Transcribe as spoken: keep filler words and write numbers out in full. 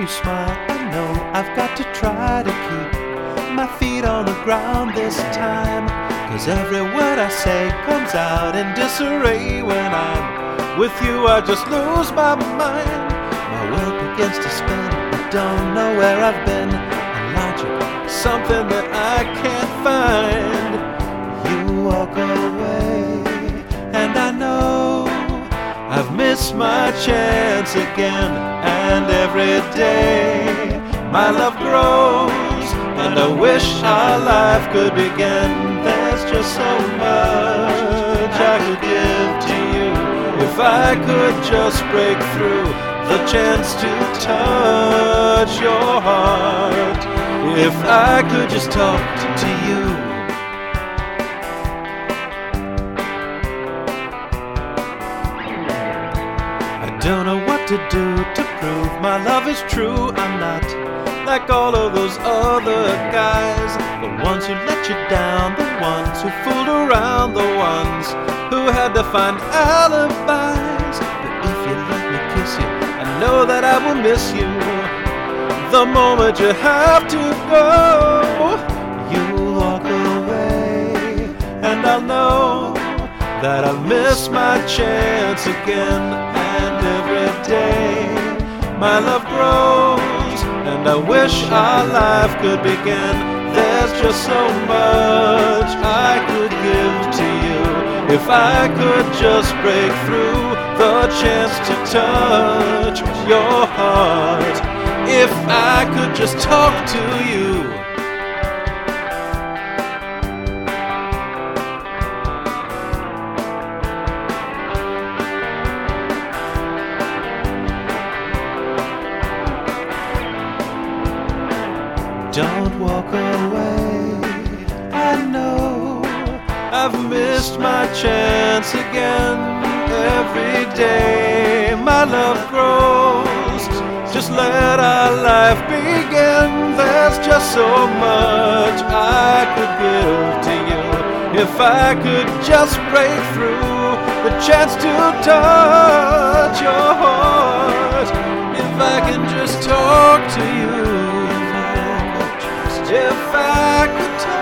you smile, I know I've got to try to keep my feet on the ground this time. Cause every word I say comes out in disarray. When I'm with you I just lose my mind. My world begins to spin, I don't know where I've been. And logic, something that I can't find. You walk away, and I know I've missed my chance again. And every day my love grows, and I wish our life could begin. There's just so much I could give to you. If I could just break through the chance to touch your heart. If I could just talk to you. I don't know what to do to prove my love is true. I'm not like all of those other guys, the ones who let you down, the ones who fooled around, the ones who had to find alibis. But if you let me kiss you, I know that I will miss you. The moment you have to go, you walk away, and I'll know that I've missed my chance again. And every day my love grows, and I wish our life could begin. There's just so much I could give to you. If I could just break through the chance to touch your heart. If I could just talk to you. Don't walk away, I know I've missed my chance again. Every day my love grows, just let our life begin. There's just so much I could give to you. If I could just break through the chance to touch your heart. If I can just talk to you. If I could